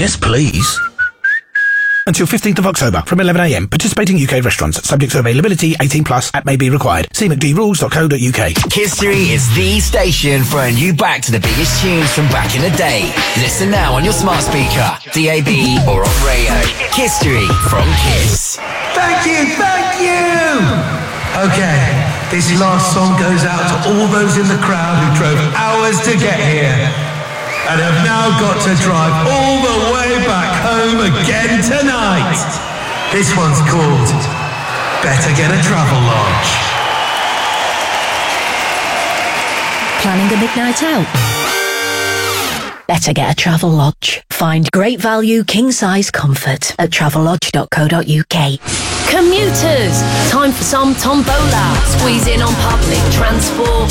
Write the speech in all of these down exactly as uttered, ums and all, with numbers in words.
Yes, please. Until fifteenth of October from eleven a m. Participating U K restaurants. Subject to availability. eighteen plus. App may be required. See m c d rules dot co dot u k. History is the station throwing you back to the biggest tunes from back in the day. Listen now on your smart speaker, D A B or on radio. History from Kiss. Thank you, thank you! Okay, this last song goes out to all those in the crowd who drove hours to get here and have now got to drive all the way back home again tonight. This one's called Better Get a Travel Lodge. Planning a big night out? Better get a Travel Lodge. Find great value, king-size comfort at travel lodge dot co dot u k. Commuters, time for some tombola. Squeeze in on public transport.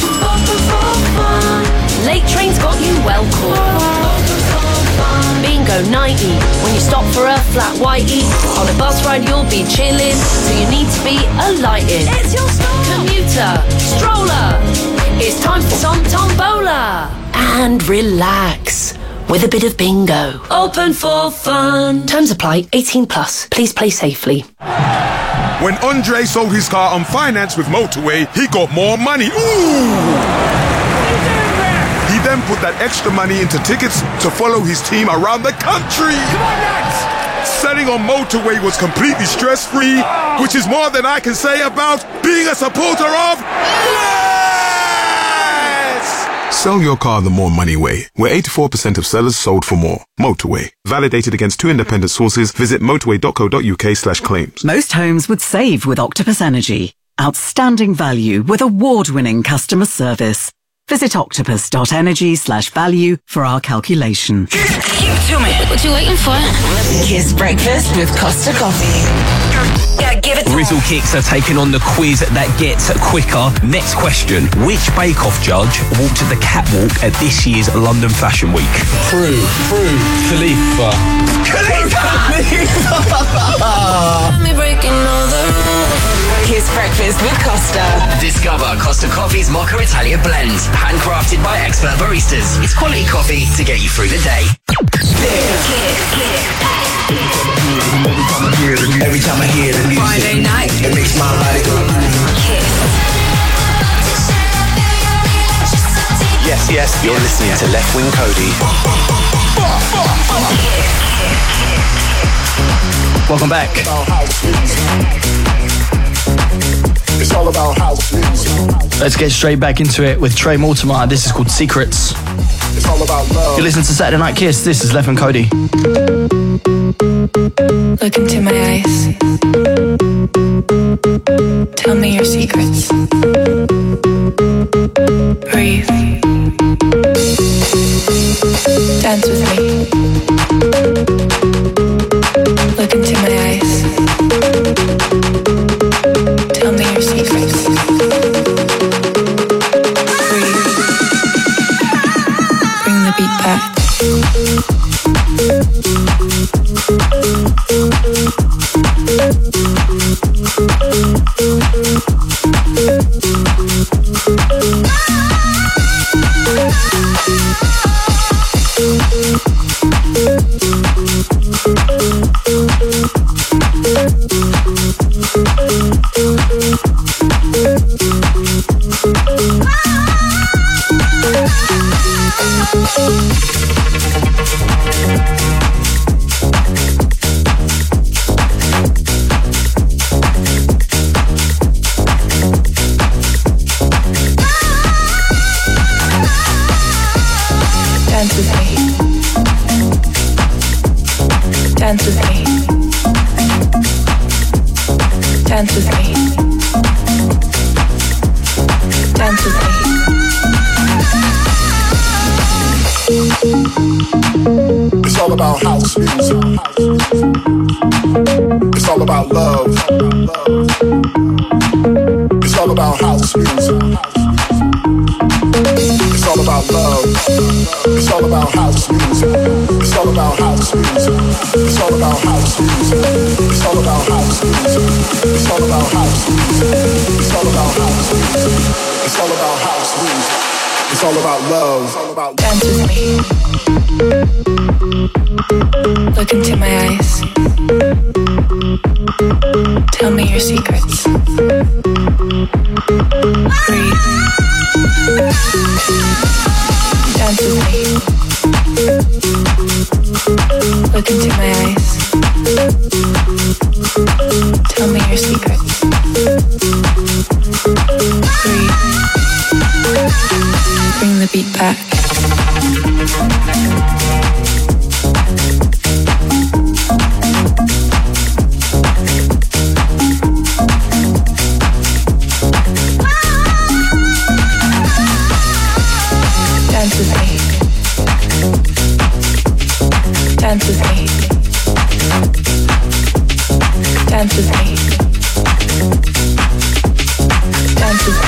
Late trains got you well caught. Bingo ninety, when you stop for a flat whitey. On a bus ride you'll be chilling, so you need to be alighted. It's your stop. Commuter, stroller, it's time for some tombola. And relax with a bit of bingo. Open for fun. Terms apply. eighteen plus. Please play safely. When Andre sold his car on finance with Motorway, he got more money. Ooh! He then put that extra money into tickets to follow his team around the country. Come on, lads! Selling on Motorway was completely stress-free, oh. which is more than I can say about being a supporter of Yes! Sell your car the more money way, where eighty-four percent of sellers sold for more. Motorway. Validated against two independent sources. Visit motorway dot co dot u k slash claims. Most homes would save with Octopus Energy. Outstanding value with award-winning customer service. Visit octopus dot energy slash value for our calculation. Give it to me. What you waiting for? Kiss Breakfast with Costa Coffee. Yeah, give it to Rizzle Kicks are taking on the quiz that gets quicker. Next question. Which Bake Off judge walked the catwalk at this year's London Fashion Week? Prue, Prue, Khalifa. Khalifa! Me breaking all the rules. Kiss Breakfast with Costa. Discover Costa Coffee's Mocha Italia blend. Handcrafted by expert baristas. It's quality coffee to get you through the day. Every time I hear the music, Friday night, it makes my body go. Yes, yes, you're listening to Left Wing Cody. Welcome back. It's all about house music. Let's get straight back into it with Trey Mortimer. This is called Secrets. It's all about love. You're listening to Saturday Night Kiss. This is Left and Cody. look into my eyes. Tell me your secrets. Breathe. Dance with me. Look into my eyes. Tell me your secrets. Breathe. Bring the beat back. It's all about love. It's all about house music. It's all about love. It's all about house music. It's all about house music. It's all about house music. It's all about house music. It's all about house music. It's all about house music. It's all about house music. It's all about love. It's all about dance with me. Look into my eyes. Tell me your secrets. Breathe. Dance with me. Look into my eyes. Tell me your secrets. Breathe. Bring the beat back. Dance with me. Dance with me. Dance with me. Dance with me.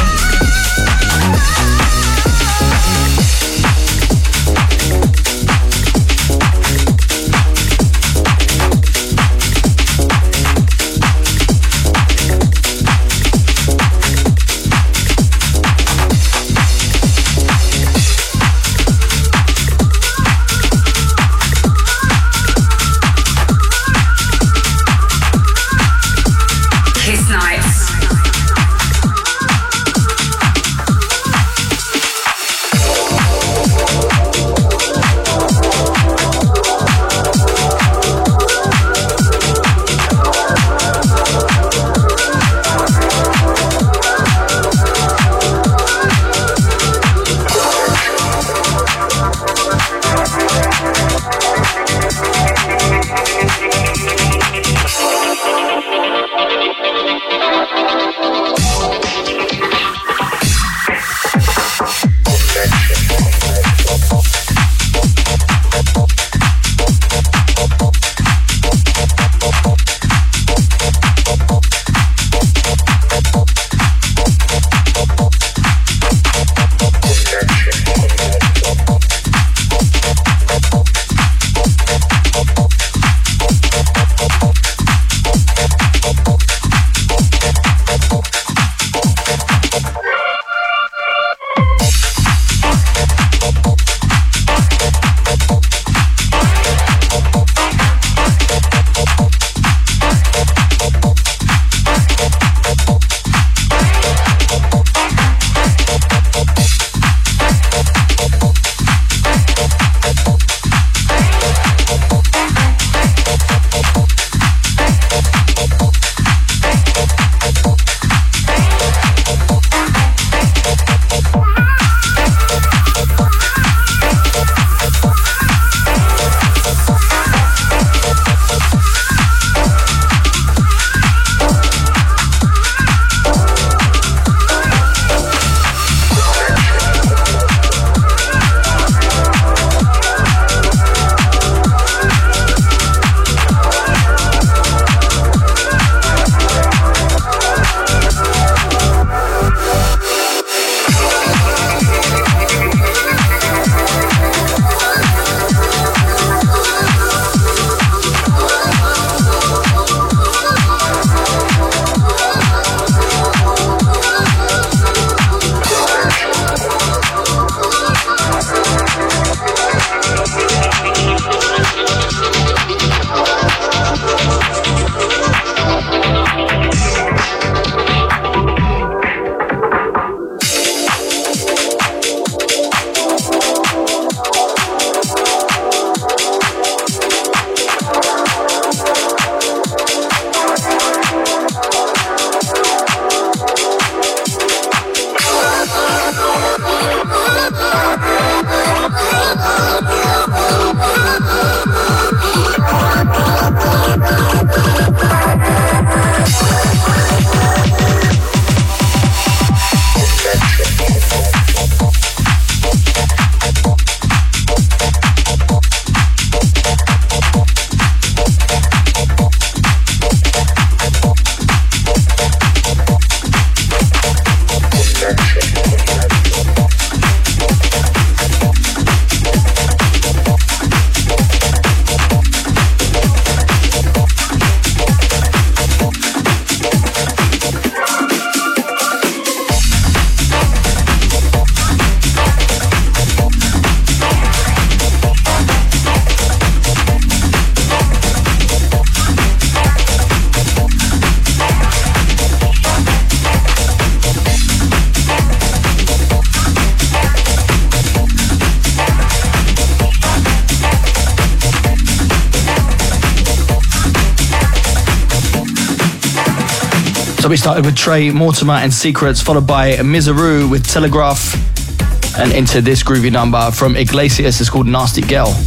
Next up, we started with Trey Mortimer and Secrets, followed by Miseru with Telegraph, and into this groovy number from Iglesias. It's called Nasty Girl.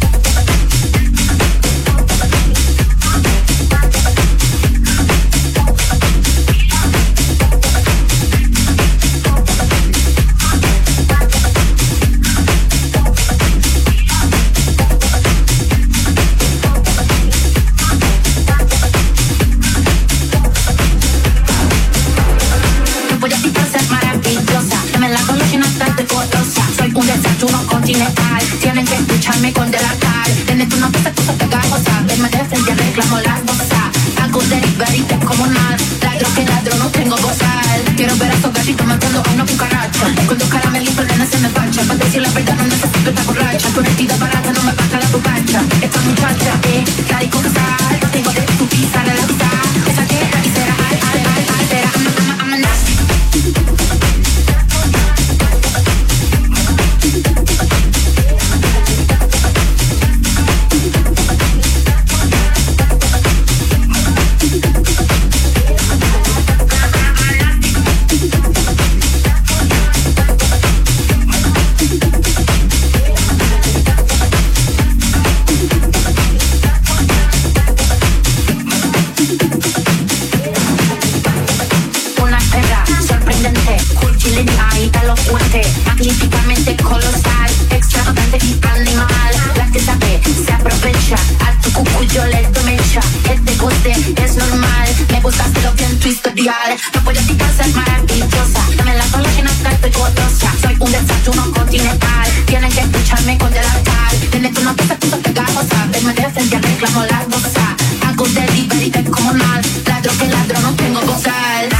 Tienen que escucharme con delatar. Tienes una cosa, cosa pegajosa. Verme de frente, reclamo las cosas. Hago delivery descomunal. Ladro que ladro, no tengo bozal. Quiero ver a esos gallitos matando a una cucaracha. Con dos caramelitos, nena, se me pacha. Para decir la verdad, no necesito esta borracha. Tu vestida barata, no me baja la cucaracha. Esta muchacha es clara y con sal. Tengo de tu pizza, de la pizza. Esa que la quisiera, al, al, al, al. Será, ama, ama, ama, nasty. Magníficamente colosal, extravagante y animal. La que sabe se aprovecha, a tu cucuyo le domecha. Que te guste es normal, me gustaste lo bien tu historial. No puedo evitar ser maravillosa, dame la cola llena que estoy golosa. Soy un desayuno continental, tienen que escucharme con delantal. Tienes una cosa, cosa pegajosa, verme de frente, reclamo la goza. Hago delivery descomunal, ladro que ladro, no tengo bozal.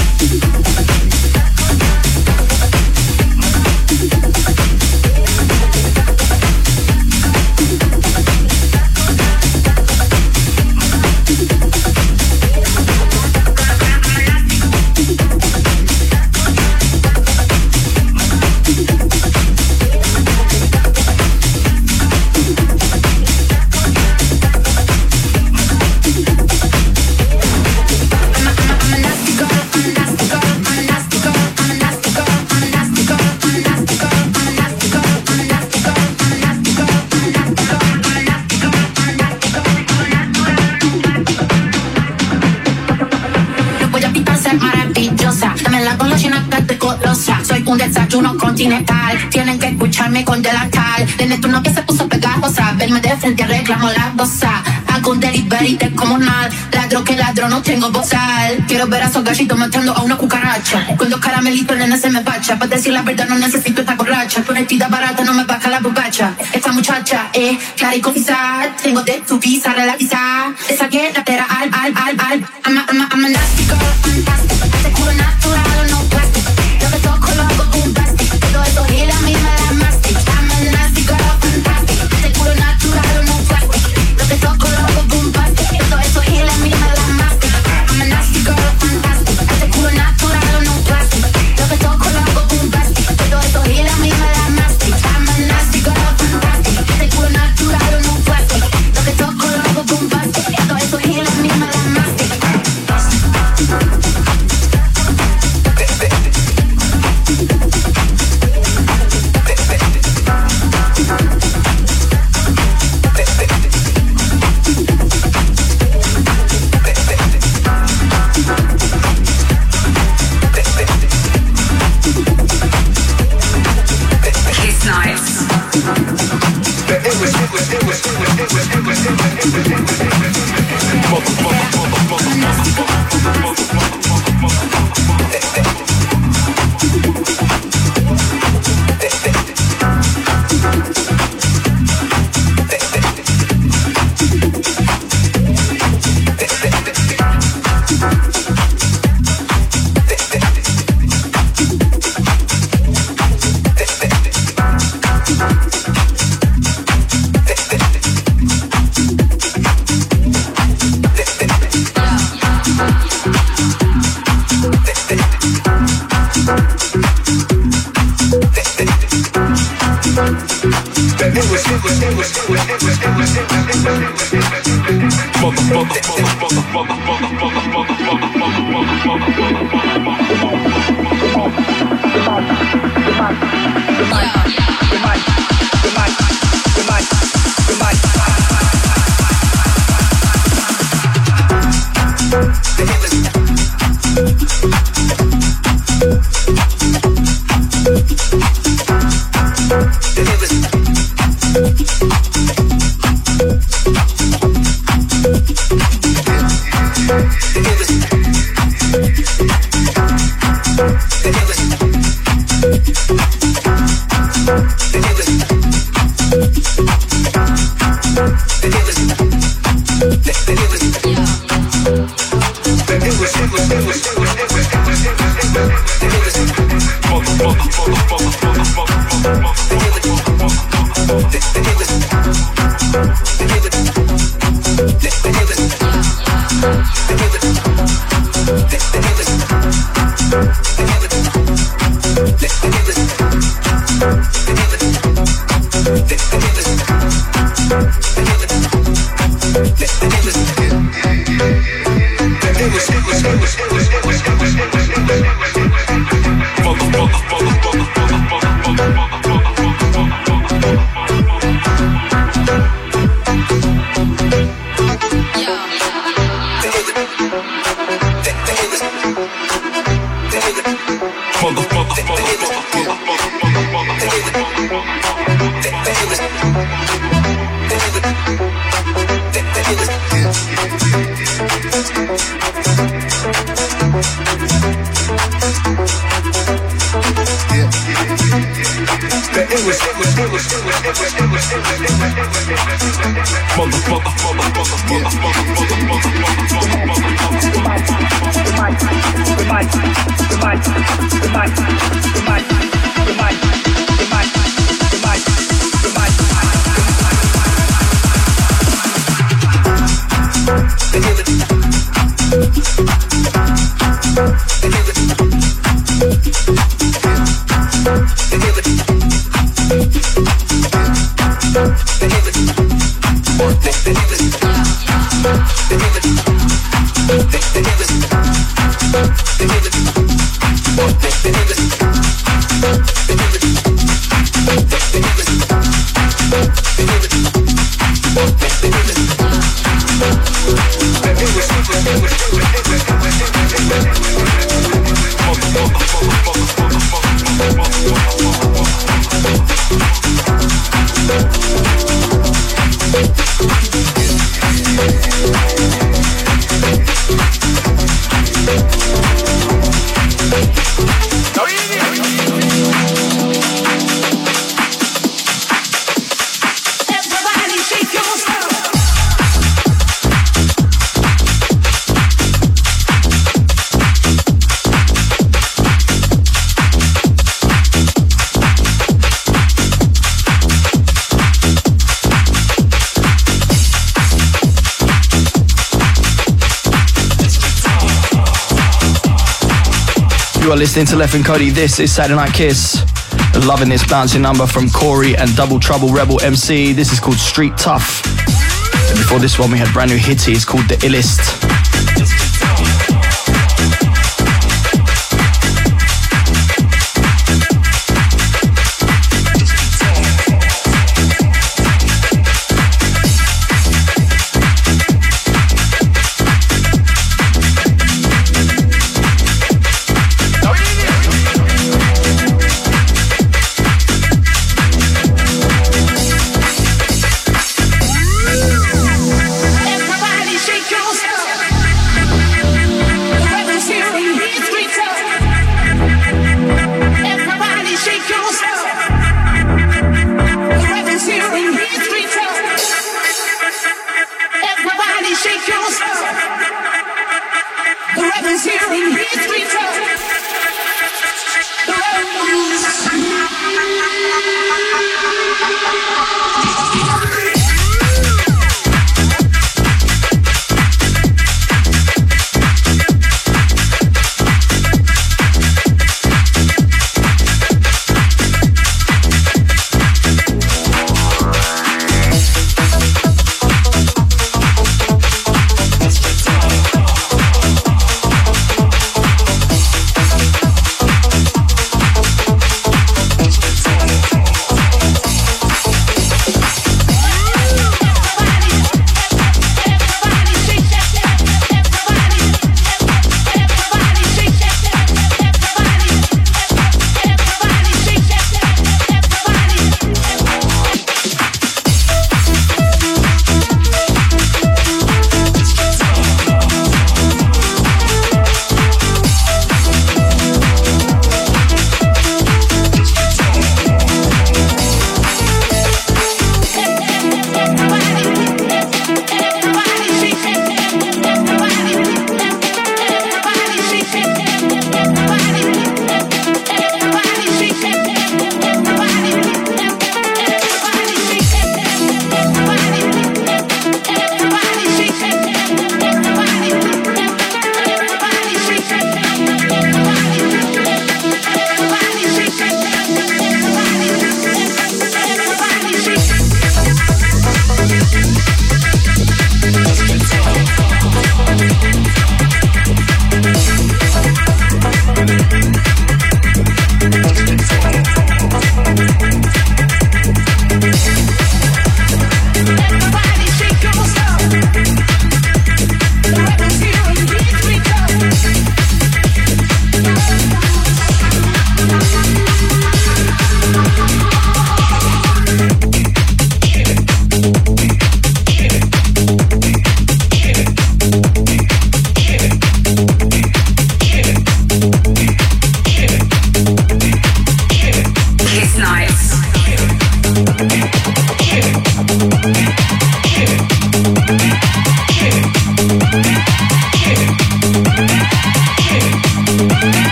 Soy un desayuno continental, tienen que escucharme con delantal. Tienes una que se puso pegajosa, verme de frente, reclamo la goza. Hago un delivery descomunal, ladro que ladro, no tengo bozal. Quiero ver a esos gallitos matando a una cucaracha. Con dos caramelitos, nena, se me pacha. Para decir la verdad, no necesito esta borracha. Tu vestida barata, no me baja la bubacha. Esta muchacha es clara y confisar. Tengo de tu pizza, relativizar. Esa que la pera al, al, al, al. I'm a, I'm a, I'm a nasty girl, fantastic. Hace culo natural, no plastic. Lo que toco lo hago bombastic. Todo eso gila, a mí me la mastic. I'm a nasty girl, fantastic. Hace culo natural, no plastic. Lo que toco lo hago bombastic. Todo eso gila, a mí me la mastic. I'm a nasty girl, fantastic. Hace culo natural, no plastic. Lo que toco lo hago bombastic. Todo eso gila, a mí me la mastic. I'm a nasty girl, fantastic. Hace culo natural, no plastic. Lo que toco lo hago bombastic. Todo eso gila, a mí me la mastic. You are listening to Left and Cody. This is Saturday Night Kiss. Loving this bouncing number from Corey and Double Trouble Rebel M C. This is called Street Tough. And before this one, we had brand new Hitty. It's called The Illest. Everybody shake yourself.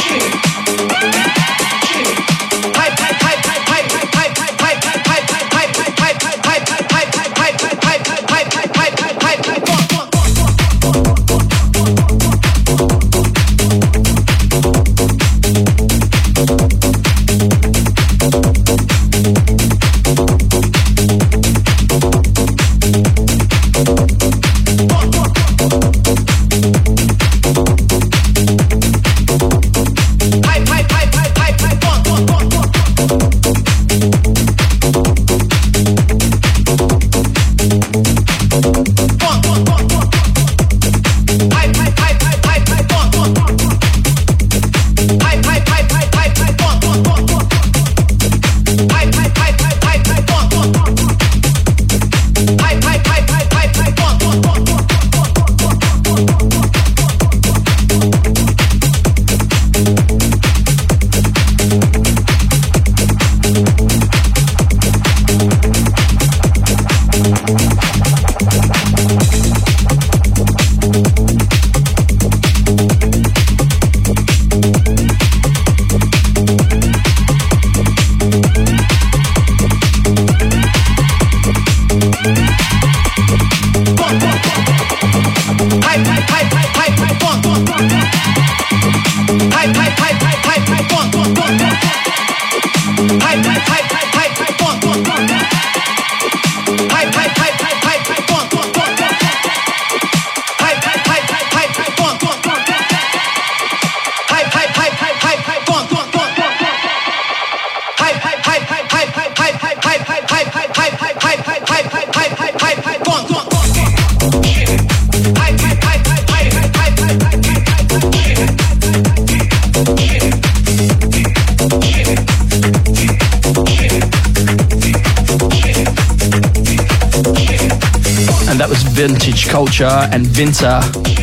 Vintage Culture and Vinta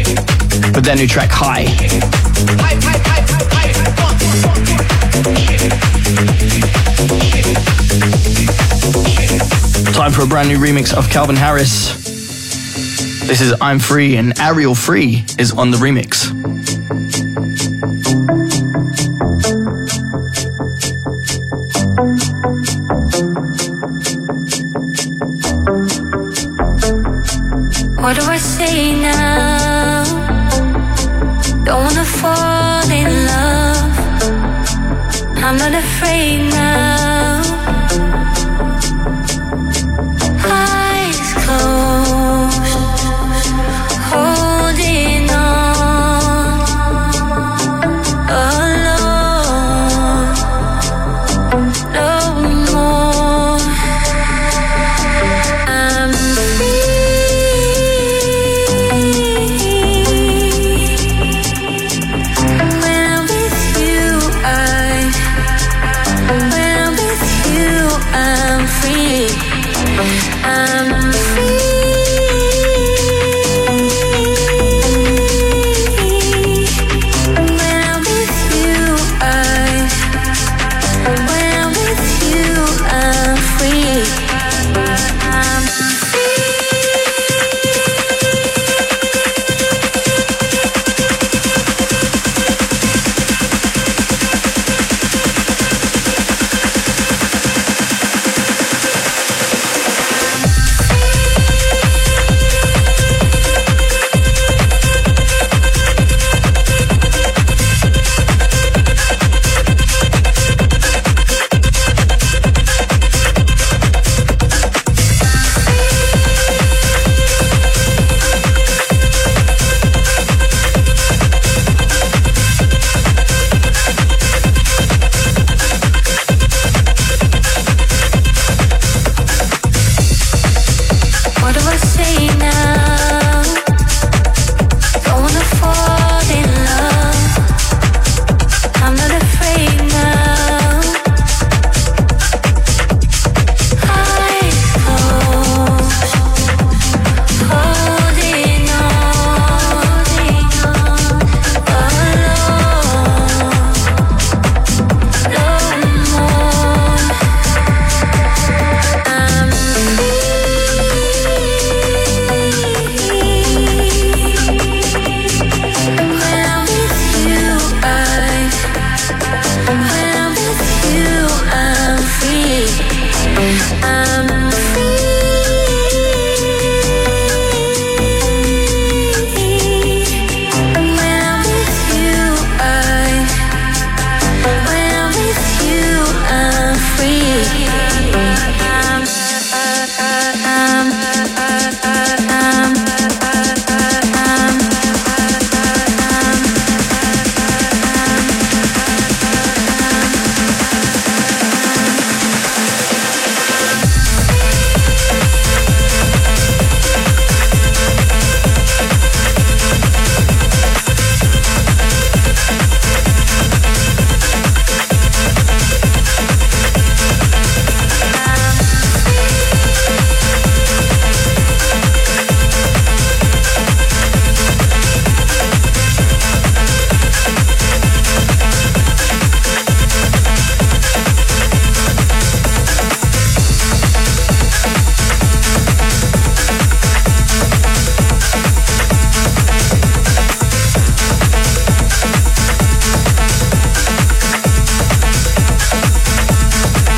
with their new track High. Time for a brand new remix of Calvin Harris. This is I'm Free, and Ariel Free is on the remix. What do I say now? Don't wanna fall in love. I'm not afraid now. Eyes closed, holding on, alone, no more. I'm When I'm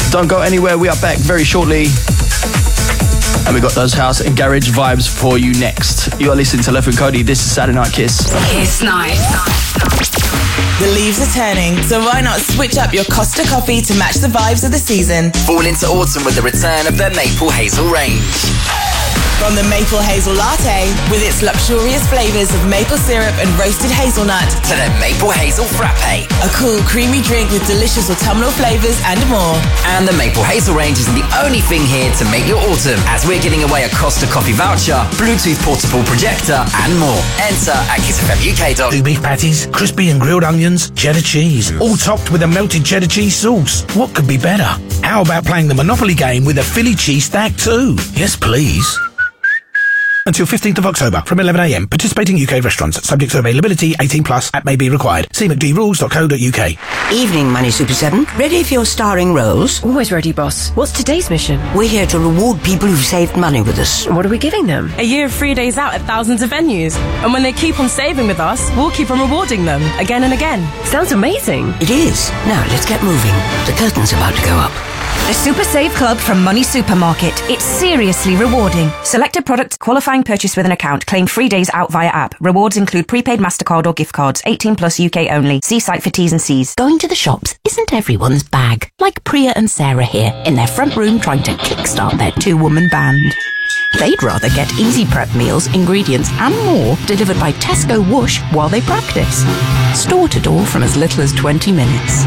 Don't go anywhere, we are back very shortly. And we got those house and garage vibes for you next. You are listening to Left with Cody. This is Saturday Night Kiss. Kiss Night. The leaves are turning, so why not switch up your Costa coffee to match the vibes of the season? Fall into autumn with the return of their Maple Hazel range. From the Maple Hazel Latte, with its luxurious flavours of maple syrup and roasted hazelnut, to their Maple Hazel Frappe. A cool, creamy drink with delicious autumnal flavours and more. And the Maple Hazel range isn't the only thing here to make your autumn, as we're giving away a Costa Coffee voucher, Bluetooth portable projector, and more. Enter at kiss f m u k dot com. Two beef patties, crispy and grilled onions, cheddar cheese, all topped with a melted cheddar cheese sauce. What could be better? How about playing the Monopoly game with a Philly cheese stack too? Yes, please. Until fifteenth of October from eleven a m. Participating U K restaurants. Subject to availability. eighteen plus. App may be required. See m c d rules dot co dot u k. Evening, Money Super seven. Ready for your starring roles? Always ready, boss. What's today's mission? We're here to reward people who've saved money with us. What are we giving them? A year of free days out at thousands of venues. And when they keep on saving with us, we'll keep on rewarding them again and again. Sounds amazing. It is. Now, let's get moving. The curtain's about to go up. The Super Save Club from Money Supermarket. It's seriously rewarding. Selected products, qualifying purchase with an account. Claim free days out via app. Rewards include prepaid MasterCard or gift cards. eighteen plus U K only. See site for T's and C's. Going to the shops isn't everyone's bag. Like Priya and Sarah here, in their front room trying to kickstart their two-woman band. They'd rather get easy prep meals, ingredients and more delivered by Tesco Whoosh while they practice. Store to door from as little as twenty minutes.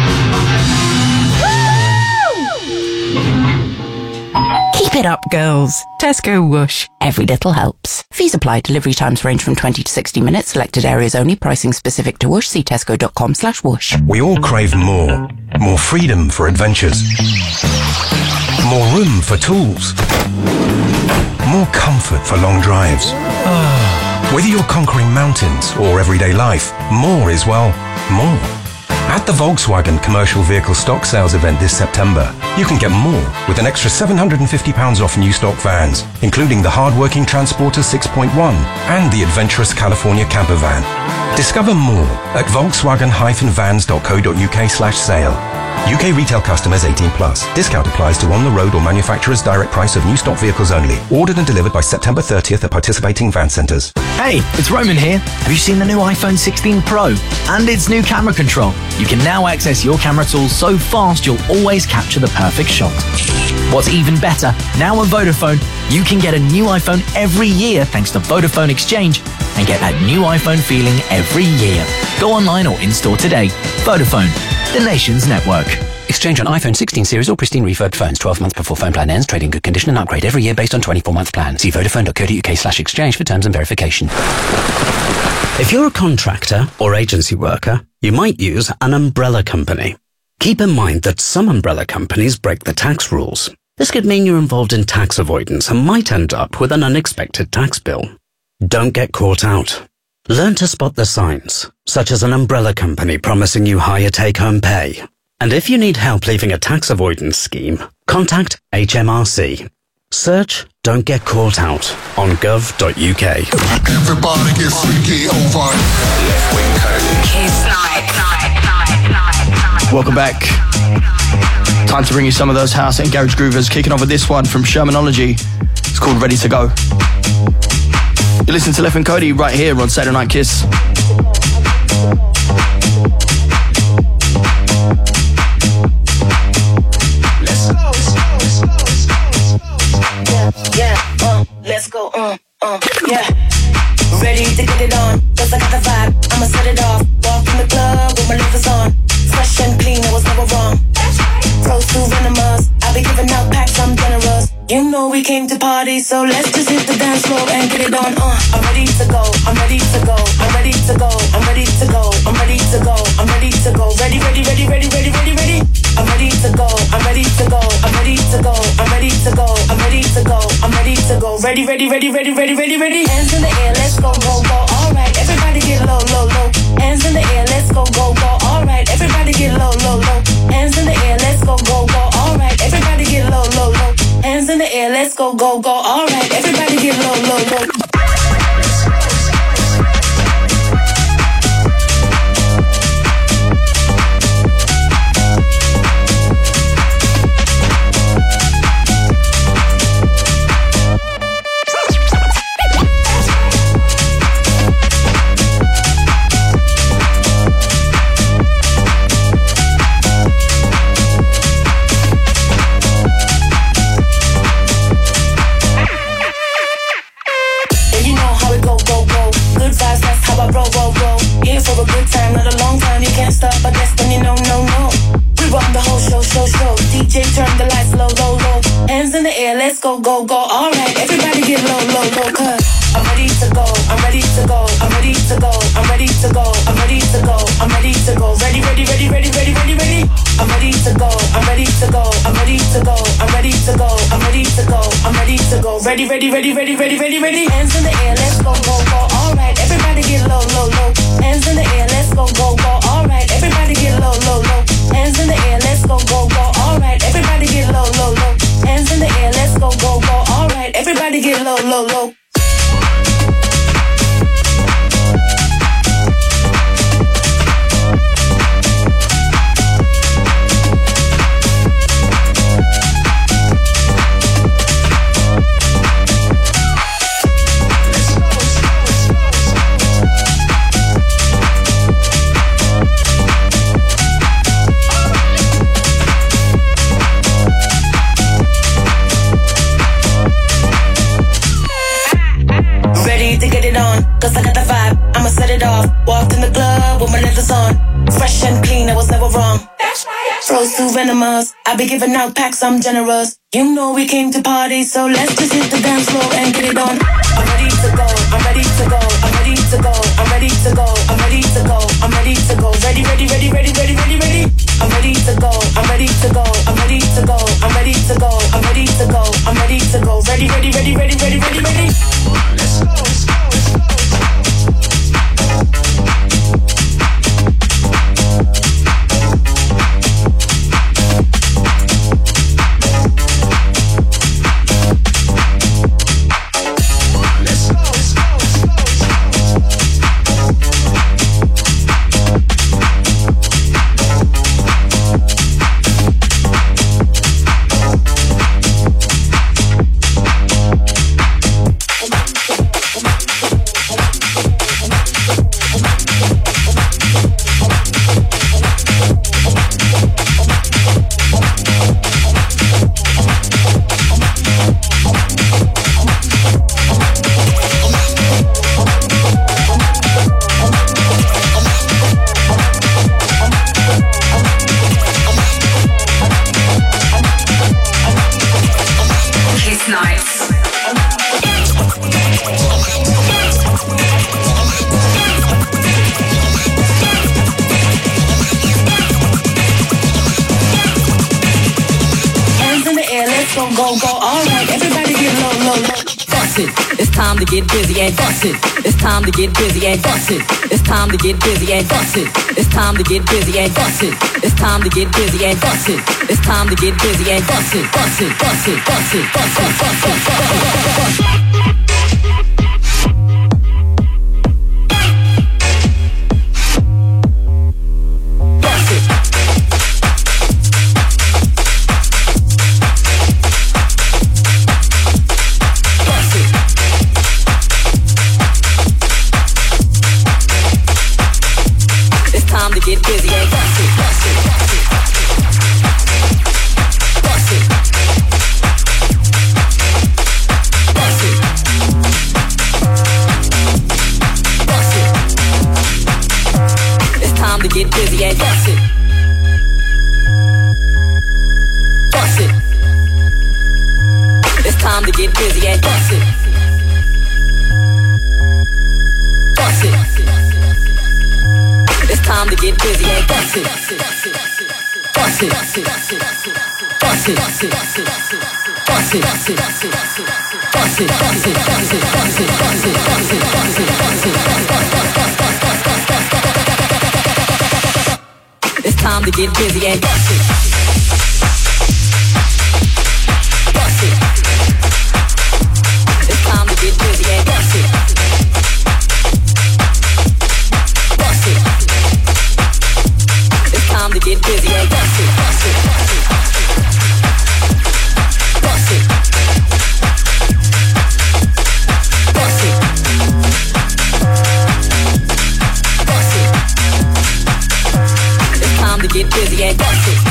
Keep it up, girls. Tesco Whoosh. Every little helps. Fees apply. Delivery times range from twenty to sixty minutes. Selected areas only. Pricing specific to Whoosh. See tesco dot com slash whoosh. We all crave more. More freedom for adventures. More room for tools. More comfort for long drives. Whether you're conquering mountains or everyday life, more is, well, more. At the Volkswagen Commercial Vehicle Stock Sales event this September, you can get more with an extra seven hundred fifty pounds off new stock vans, including the hard-working Transporter six point one and the adventurous California camper van. Discover more at volkswagen dash vans dot co dot u k slash sale. U K retail customers eighteen plus. Discount applies to on-the-road or manufacturer's direct price of new stock vehicles only. Ordered and delivered by September thirtieth at participating van centres. Hey, it's Roman here. Have you seen the new iPhone sixteen Pro? And its new camera control. You can now access your camera tools so fast you'll always capture the perfect shot. What's even better, now on Vodafone, you can get a new iPhone every year thanks to Vodafone Exchange and get that new iPhone feeling every year. Go online or in-store today. Vodafone, the nation's network. Exchange on iPhone sixteen series or pristine refurbed phones. twelve months before phone plan ends. Trade in good condition and upgrade every year based on twenty-four month plan. See vodafone dot co dot u k slash exchange for terms and verification. If you're a contractor or agency worker, you might use an umbrella company. Keep in mind that some umbrella companies break the tax rules. This could mean you're involved in tax avoidance and might end up with an unexpected tax bill. Don't get caught out. Learn to spot the signs, such as an umbrella company promising you higher take-home pay. And if you need help leaving a tax avoidance scheme, contact H M R C. Search Don't Get Caught Out on gov dot u k. Everybody gets freaky over. Left Wing Cody. Kiss Night, night, night, night, night. Welcome back. Time to bring you some of those house and garage groovers. Kicking off with this one from Shermanology. It's called Ready to Go. You listen to Left and Cody right here on Saturday Night Kiss. Let's go, let's go, let's go. Yeah, yeah, uh, let's go, uh, uh, yeah. Ready to get it on, cause I got the vibe, I'ma set it off. Walk in the club with my loafers on. Fresh and clean, I was never wrong. Close to venomous, I'll be giving out packs, I'm generous. You know we came to party, so let's just hit the dance floor and get it on. Uh, I'm ready to go, I'm ready to go, I'm ready to go, I'm ready to go, I'm ready to go, I'm ready to go. Ready, ready, ready, ready, ready, ready, ready. I'm ready to go, I'm ready to go, I'm ready to go, I'm ready to go, I'm ready to go, I'm ready to go. Ready, ready, ready, ready, ready, ready, ready. Hands in the air, let's go, go, go. Alright, everybody get low, low, low. Hands in the air, let's go, go, go. Alright, everybody get low, low, low. Hands in the air, let's go, go, go. Alright, everybody get low, low, low. Hands in the air, let's go, go, go. Alright, everybody get low, low, low. let's go, go, go. Alright, everybody get low, low, low, cause I'm ready to go, I'm ready to go, I'm ready to go, I'm ready to go, I'm ready to go, I'm ready to go. Ready, ready, ready, ready, ready, ready, ready. I'm ready to go, I'm ready to go, I'm ready to go, I'm ready to go, I'm ready to go, I'm ready to go. Ready, ready, ready, ready, ready, ready, ready. Hands in the air, let's go, go, go. Alright, everybody get low, low, low. Hands in the air, let's go, go, go. Alright, everybody get low, low, low. Hands in the air, let's go, go, go. Alright, everybody get low, low, low. Hands in the air, let's go, go, go. Alright, everybody get low, low, low. Cause I got the vibe, I'ma set it off. Walked in the club with my leathers on. Fresh and clean, I was never wrong. Froze to venomous, I be giving out packs, I'm generous. You know we came to party, so let's just hit the dance floor and get it on. I'm ready to go, I'm ready to go, I'm ready to go, I'm ready to go, I'm ready to go, I'm ready to go. Ready, ready, ready, ready, ready, ready, ready. I'm ready to go, I'm ready to go, I'm ready to go, I'm ready to go, I'm ready to go, I'm ready to go. Ready, ready, ready, ready, ready, ready, ready. Let's go, let's go. Go, go, alright, everybody get low, low, low. Bust it, it's time to get busy and bust it. It's time to get busy and bust it. It's time to get busy and bust it. It's time to get busy and bust it. It's time to get busy and bust it. It's time to get busy and bust it. Bust it, bust it, bust it, bust it, bust it, bust it. Get busy and bust it, bust it, bust it, bust it, bust it, bust it. It's time to get busy and bust it, bust it. It's time to get busy and bust it, bust it. It's time to get busy and bust it, bust it, bust it, bust it, bust it, bust it, bust it, bust it, bust it, bust it, bust it, bust it, bust it, bust it, bust it, bust it, bust it. It's time to get busy and bust it, bust it. It's time to get busy and bust it, bust it. It's time to get busy and bust it, bust it, bust it, bust it, bust it, bust it. It's time to get busy and bust it.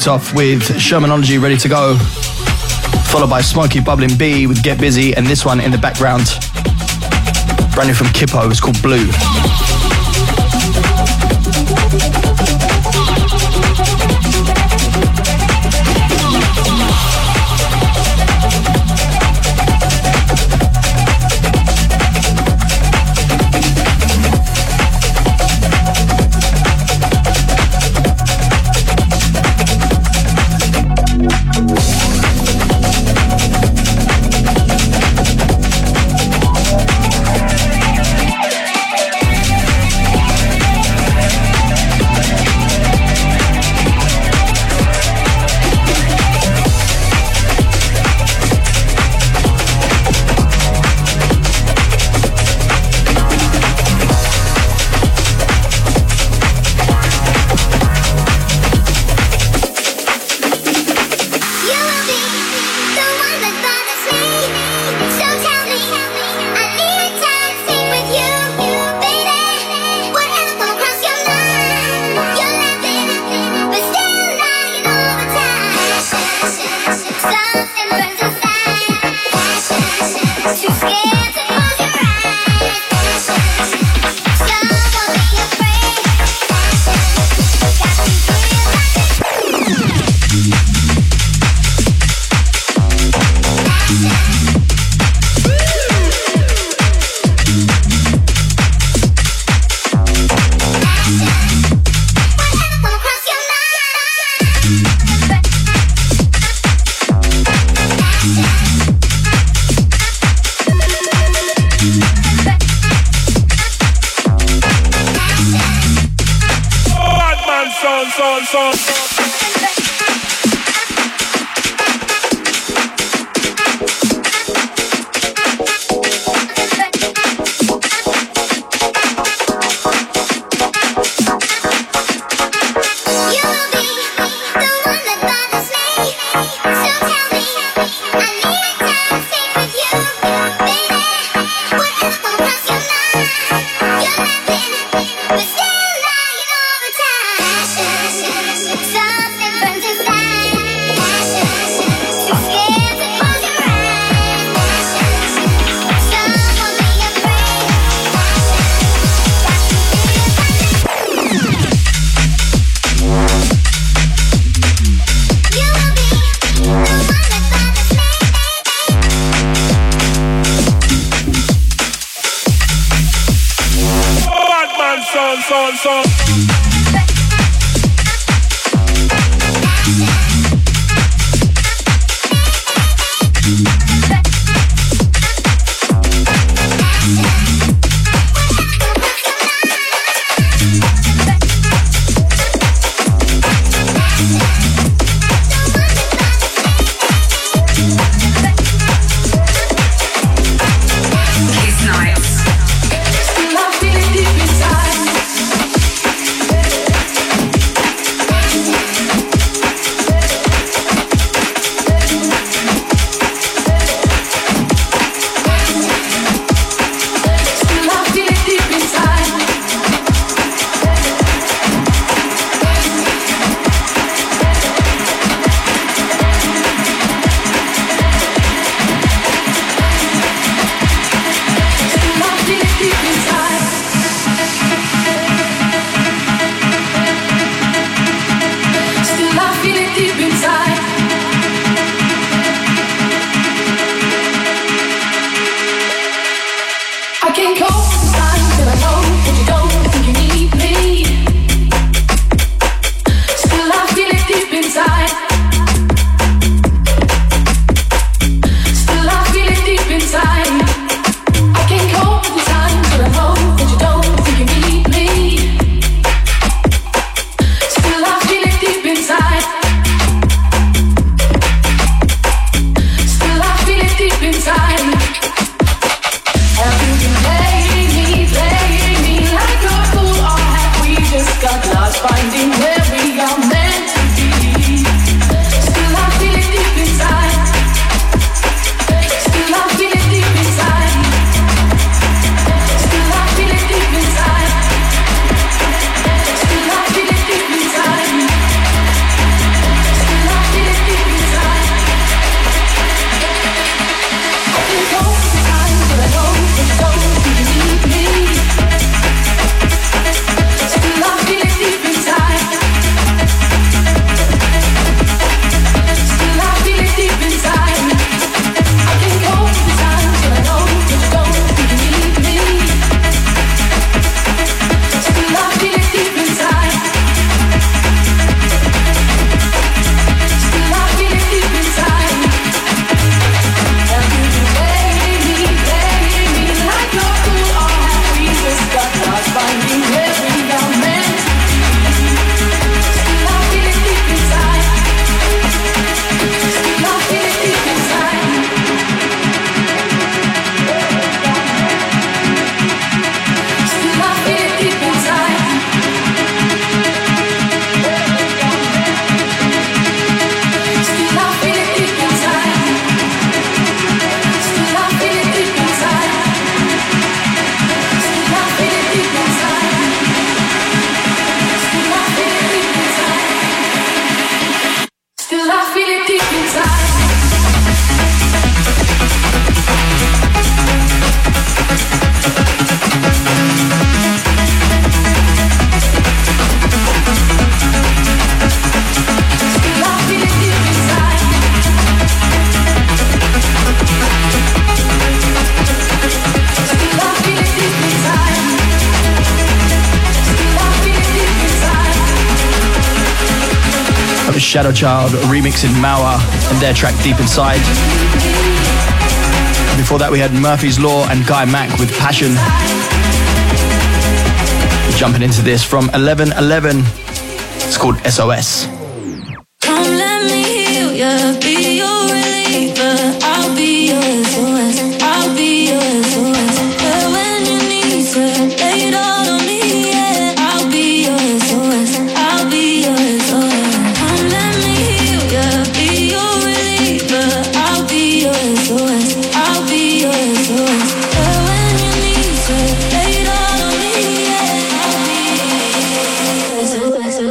kicked off with Shermanology, Ready to Go, followed by Smoky Bubbling B with Get Busy, and this one in the background, brand new from Kippo, it's called Blue. You will be the one that bothers me. Shadow Child remixing Maua and their track Deep Inside. Before that we had Murphy's Law and Guy Mack with Passion. Jumping into this from eleven eleven. It's called S O S. Come let me heal ya, be your reliever. I'll be your S O S. I'll be your S O S. But when you need to lay it all on me, yeah. I'll be your S O S. I'll be your S O S. Come let me heal ya, be your reliever. I'll be your S O S. I'll be your S O S. But when you need to lay it all on me, yeah. I'll be your S O S.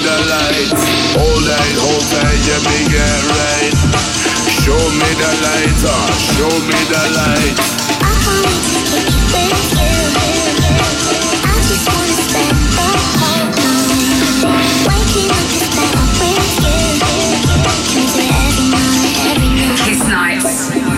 the light. Hold tight, hold tight, yeah, me get right. Show me the light, uh, show me the light. I can't wait to kick it with you. I just wanna spend the whole night. Waking up is better with you. Can we do it every night, every night? Kiss Nights.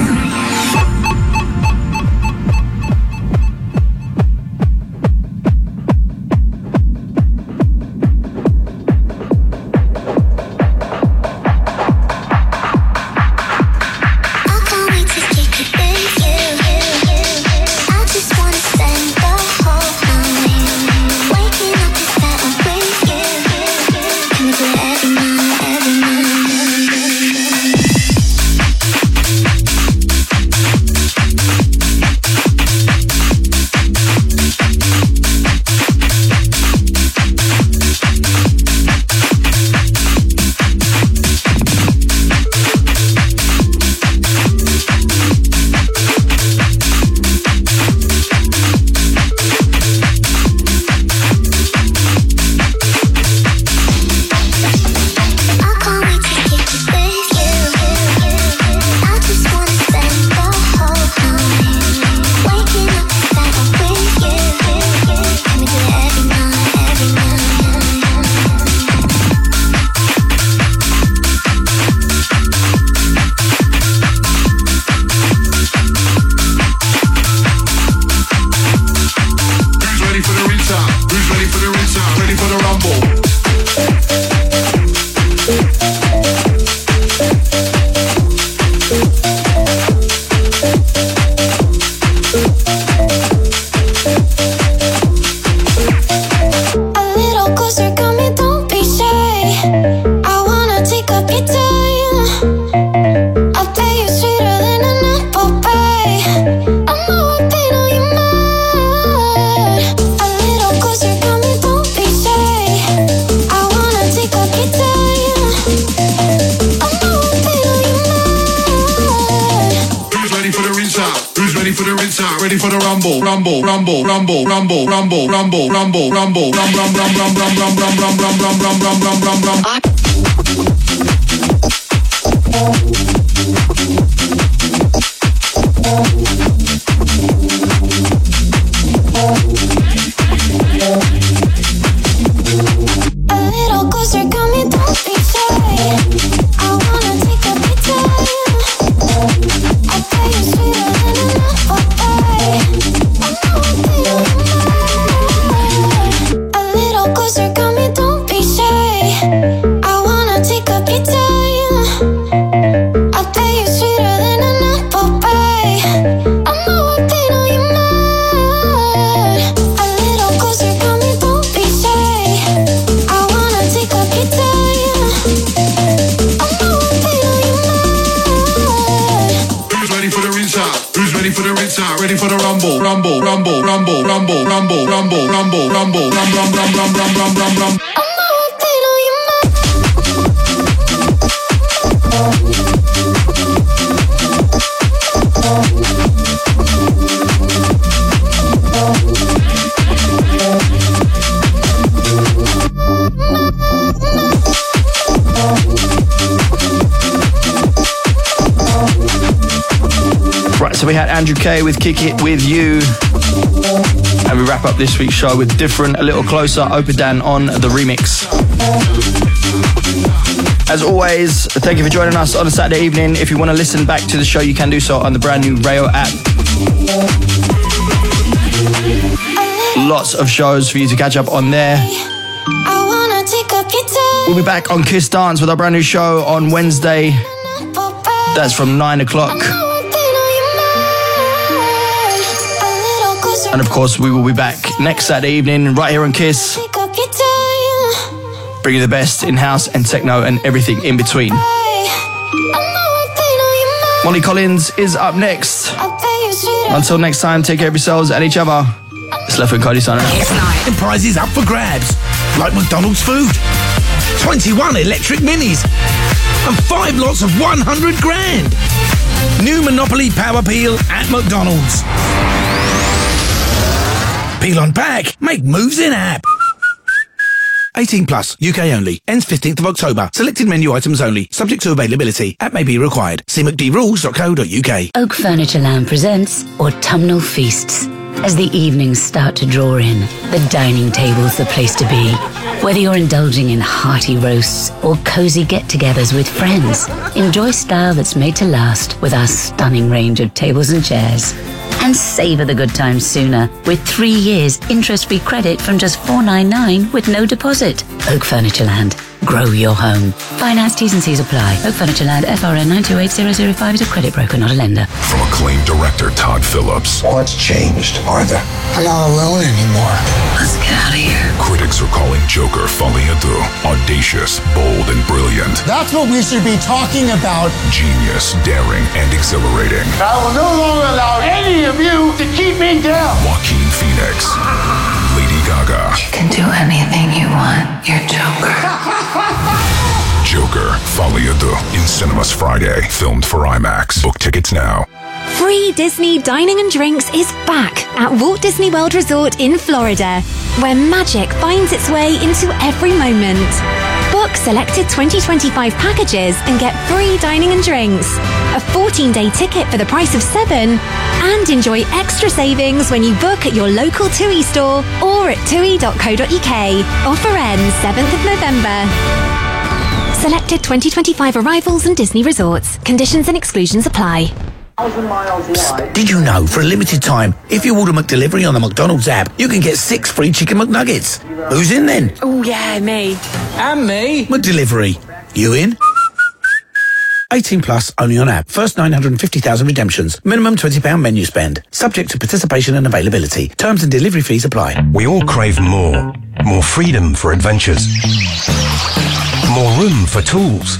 Rumble, rumble, rumble, rumble, rumble, rumble, rumble, rumble, rum, rum, rum, rum, rum, rum, rum, rum, rum, rum, rum, rum, rum, rum, rum. A little closer, come here, don't be shy. I wanna take a picture. I'll tell you sweeter than an apple pie. A little closer, come here, don't be shy. I wanna take a picture. I'll tell you sweeter than an apple pie. I know I've been on your mind. A little closer, come here, don't be shy. I wanna take a picture. I know I've been on your mind. Who's ready for the rinse out? Who's ready for the rinse out? Ready for the rumble, rumble, rumble, rumble, rumble, rumble, rumble, rumble, rumble, rum, rum, rum, rum, rum, rum, rum, rum. I know I've been on your mind. Right, so we had Andrew K with Kick It With You. And we wrap up this week's show with Different, A Little Closer, Opadan on the remix. As always, thank you for joining us on a Saturday evening. If you want to listen back to the show, you can do so on the brand new Rayo app. Lots of shows for you to catch up on there. I wanna take a picture. We'll be back on Kiss Dance with our brand new show on Wednesday. That's from nine o'clock. And of course, we will be back next Saturday evening right here on Kiss, bringing you the best in house and techno and everything in between. Molly Collins is up next. Until next time, take care of yourselves and each other. It's Left and Cody signing out. And prizes up for grabs, like McDonald's food, twenty-one electric minis, and five lots of one hundred grand. New Monopoly Power Peel at McDonald's. Peel on pack, make moves in app. eighteen plus, U K only. Ends fifteenth of October. Selected menu items only. Subject to availability. App may be required. See m c d rules dot co dot u k. Oak Furniture Land presents Autumnal Feasts. As the evenings start to draw in, the dining table's the place to be. Whether you're indulging in hearty roasts or cozy get-togethers with friends, enjoy style that's made to last with our stunning range of tables and chairs. And savour the good times sooner with three years interest-free credit from just four ninety-nine with no deposit. Oak Furniture Land. Grow your home. Finance T's and C's apply. Oak Furniture Land, F R N nine two eight zero zero five is a credit broker, not a lender. From acclaimed director Todd Phillips. What's changed, Arthur? I'm not alone anymore. Let's get out of here. Critics are calling Joker Folie à Deux audacious, bold, and brilliant. That's what we should be talking about. Genius, daring, and exhilarating. I will no longer allow any of you to keep me down. Joaquin Phoenix. Lady Gaga. You can do anything you want. You're Joker. Joker, Folie à Deux, in cinemas Friday. Filmed for IMAX. Book tickets now. Free Disney dining and drinks is back at Walt Disney World Resort in Florida, where magic finds its way into every moment. Book selected twenty twenty-five packages and get free dining and drinks, a fourteen-day ticket for the price of seven, and enjoy extra savings when you book at your local T U I store or at T U I dot co dot u k. Offer ends seventh of November. Selected twenty twenty-five arrivals and Disney resorts. Conditions and exclusions apply. Did you know, for a limited time, if you order McDelivery on the McDonald's app, you can get six free Chicken McNuggets? Who's in then? Oh, yeah, me. And me. McDelivery. You in? eighteen plus, only on app. First nine hundred fifty thousand redemptions. Minimum twenty pounds menu spend. Subject to participation and availability. Terms and delivery fees apply. We all crave more. More freedom for adventures. More room for tools.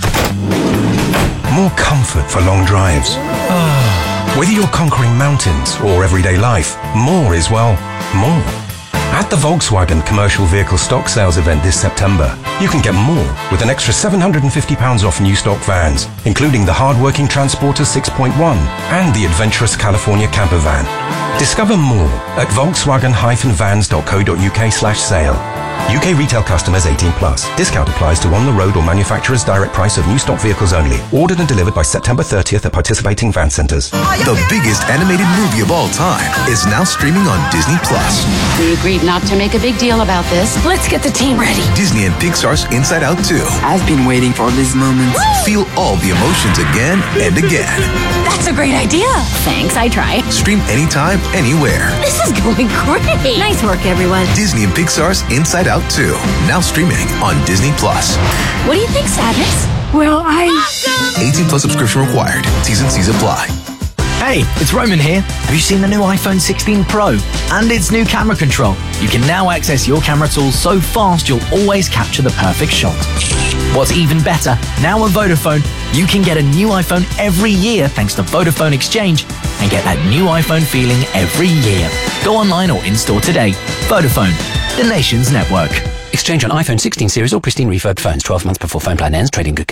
More comfort for long drives. Whether you're conquering mountains or everyday life, more is, well, more. At the Volkswagen Commercial Vehicle Stock Sales event this September, you can get more with an extra seven hundred fifty pounds off new stock vans, including the hard-working Transporter six point one and the adventurous California camper van. Discover more at volkswagen dash vans dot co dot u k slash sale. U K retail customers eighteen plus. Discount applies to on-the-road or manufacturer's direct price of new stock vehicles only. Ordered and delivered by September thirtieth at participating van centers. The biggest animated movie of all time is now streaming on Disney plus. We agreed not to make a big deal about this. Let's get the team ready. Disney and Pixar's Inside Out two. I've been waiting for this moment. Feel all the emotions again and again. That's a great idea. Thanks, I try. Stream anytime, anywhere. This is going great. Nice work, everyone. Disney and Pixar's Inside Out two. Now streaming on Disney plus. What do you think, Sadness? Well, I... eighteen plus subscription required. T's and C's apply. Hey, it's Roman here. Have you seen the new iPhone sixteen Pro and its new camera control? You can now access your camera tools so fast you'll always capture the perfect shot. What's even better, now with Vodafone, you can get a new iPhone every year thanks to Vodafone Exchange and get that new iPhone feeling every year. Go online or in-store today. Vodafone, the nation's network. Exchange on iPhone sixteen series or pristine refurbed phones. twelve months before phone plan ends. Trading good